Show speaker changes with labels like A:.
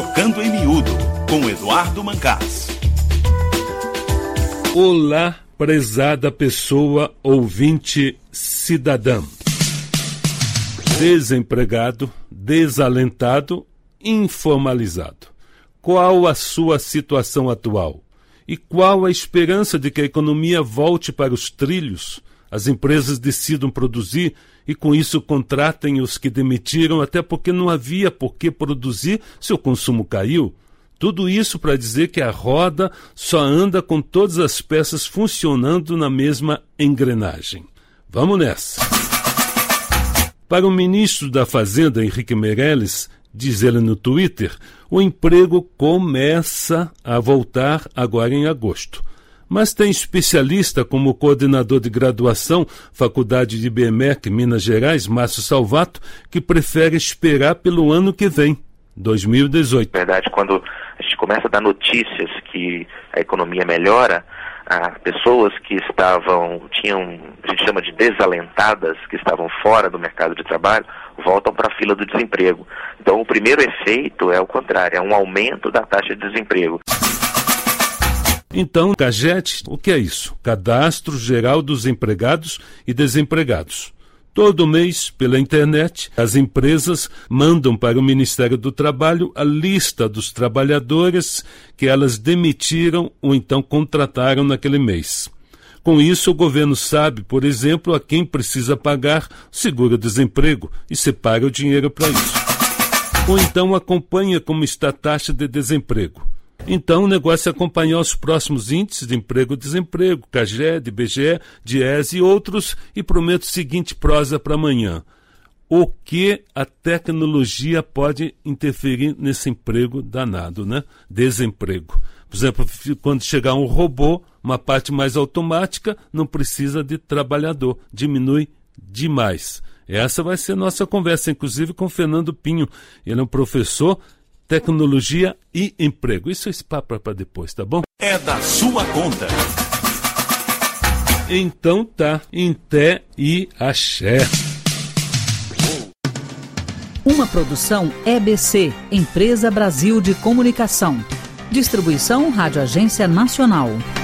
A: Trocando em Miúdo, com Eduardo Mancás.
B: Olá, prezada pessoa ouvinte cidadã. Desempregado, desalentado, informalizado. Qual a sua situação atual? E qual a esperança de que a economia volte para os trilhos, as empresas decidam produzir e com isso contratem os que demitiram, até porque não havia por que produzir se o consumo caiu? Tudo isso para dizer que a roda só anda com todas as peças funcionando na mesma engrenagem. Vamos nessa! Para o ministro da Fazenda, Henrique Meirelles, diz ele no Twitter, o emprego começa a voltar agora em agosto. Mas tem especialista como o coordenador de graduação, Faculdade de BMEC, Minas Gerais, Márcio Salvato, que prefere esperar pelo ano que vem, 2018.
C: Na verdade, quando a gente começa a dar notícias que a economia melhora, pessoas que a gente chama de desalentadas, que estavam fora do mercado de trabalho, voltam para a fila do desemprego. Então, o primeiro efeito é o contrário, é um aumento da taxa de desemprego.
B: Então, CAGED, o que é isso? Cadastro Geral dos Empregados e Desempregados. Todo mês, pela internet, as empresas mandam para o Ministério do Trabalho a lista dos trabalhadores que elas demitiram ou então contrataram naquele mês. Com isso, o governo sabe, por exemplo, a quem precisa pagar seguro-desemprego e separa o dinheiro para isso. Ou então acompanha como está a taxa de desemprego. Então, o negócio é acompanhar os próximos índices de emprego e desemprego, CAGED, IBGE, DIEESE e outros, e prometo o seguinte prosa para amanhã. O que a tecnologia pode interferir nesse emprego danado, né? Desemprego. Por exemplo, quando chegar um robô, uma parte mais automática, não precisa de trabalhador, diminui demais. Essa vai ser nossa conversa, inclusive com o Fernando Pinho. Ele é um professor, tecnologia e emprego. Isso é papo para depois, tá bom?
A: É da sua conta.
B: Então tá, em té e axé.
D: Uma produção EBC, Empresa Brasil de Comunicação. Distribuição Rádio Agência Nacional.